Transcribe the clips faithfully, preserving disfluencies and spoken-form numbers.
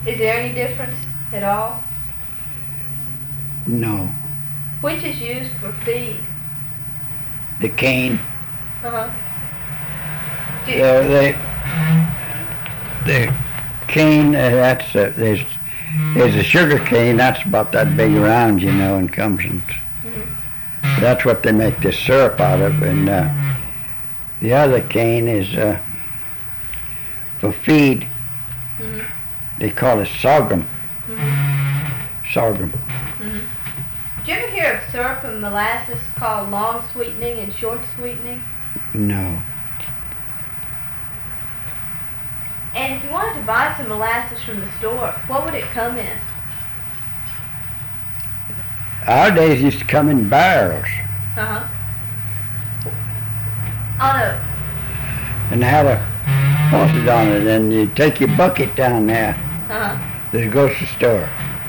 Is there any difference at all? No. Which is used for feed? The cane. Uh-huh. Do Uh, they, the cane, uh, that's, uh, there's, there's a sugar cane, that's about that big around, you know, and comes in. Mhm. That's what they make this syrup out of, and uh, the other cane is uh, for feed. Mhm. They call it sorghum. Mhm. Sorghum. Mhm. Did you ever hear of syrup and molasses called long sweetening and short sweetening? No. And if you wanted to buy some molasses from the store, what would it come in? Our days used to come in barrels Uh-huh. On a, and have a faucet on it, and you take your bucket down there uh-huh. to the grocery store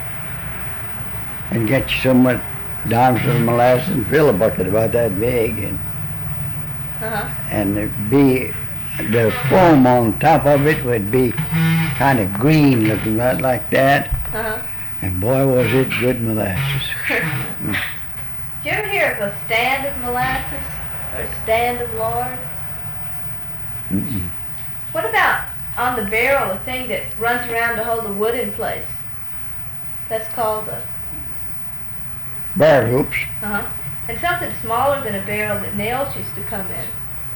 and get you some uh, dimes of molasses and fill a bucket about that big, and Uh-huh. and it'd be the foam on top of it would be kind of green looking, right like that, Uh-huh. and boy was it good molasses. Did you ever hear of a stand of molasses or a stand of lard? Mm-mm. What about on the barrel, the thing that runs around to hold the wood in place? That's called the, Barrel hoops. uh-huh. And something smaller than a barrel that nails used to come in.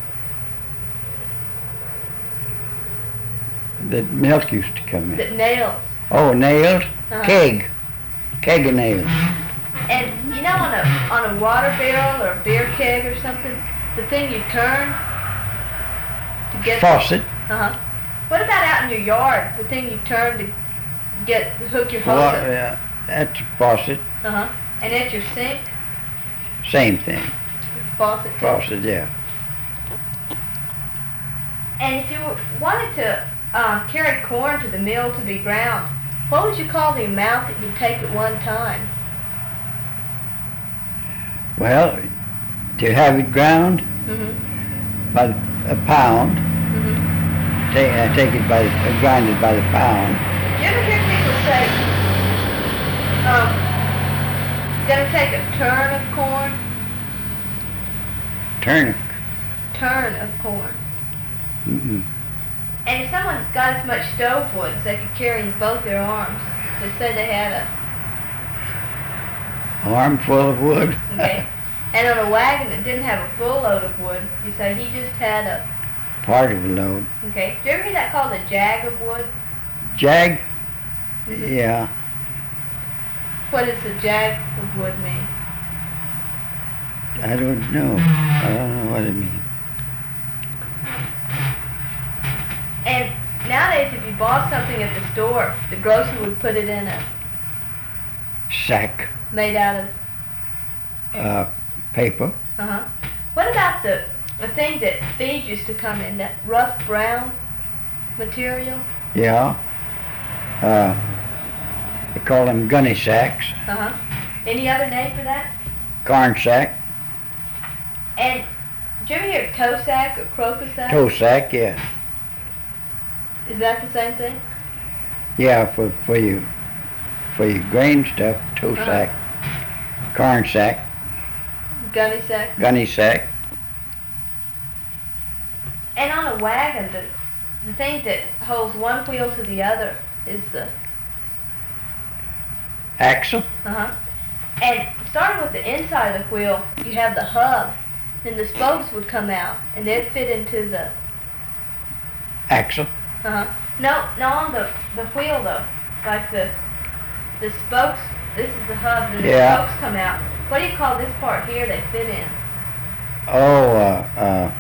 That milk used to come in. That nails. Oh, nails? Uh-huh. Keg. Keg of nails. And you know, on a on a water barrel or a beer keg or something, the thing you turn to get. Faucet. Uh huh. What about out in your yard? The thing you turn to get hook your hose Wa- up. uh, that's a faucet. Uh huh. And at your sink, Same thing. faucet too. Faucet, yeah. And if you wanted to uh, carry corn to the mill to be ground, what would you call the amount that you'd take at one time? Well, to have it ground Mm-hmm. by a pound, Mm-hmm. take, uh, take it by, uh, grind it by the pound. Do you ever hear people say, um, gonna take a turn of corn? Turn it. Turn of corn. Mm-mm. And if someone got as much stove wood as they could carry in both their arms, they said they had a, Armful of wood. okay, and on a wagon that didn't have a full load of wood, you say he just had a, Part of a load. okay. Do you ever hear that called a jag of wood? Jag? Mhm. Yeah. What does a jag of wood mean? I don't know. I don't know what it means. And nowadays, if you bought something at the store, the grocer would put it in a, Sack. made out of, Uh, paper. uh-huh. What about the, the thing that feed used to come in, that rough brown material? Yeah. Uh, they call them gunny sacks. Uh-huh. Any other name for that? Corn sack. And did you ever hear toe sack or crocus sack? Toe sack, yeah. Is that the same thing? Yeah, for, for you, for your grain stuff, toe Uh-huh. sack. Corn sack. Gunny sack? Gunny sack. And on a wagon, the, the thing that holds one wheel to the other is the, Axle. uh-huh. And starting with the inside of the wheel, you have the hub. Then the spokes would come out, and they'd fit into the, Axle. uh-huh. No, no, on the, the wheel though. Like the, the spokes, this is the hub, and the Yeah. spokes come out. What do you call this part here they fit in? Oh, uh, uh,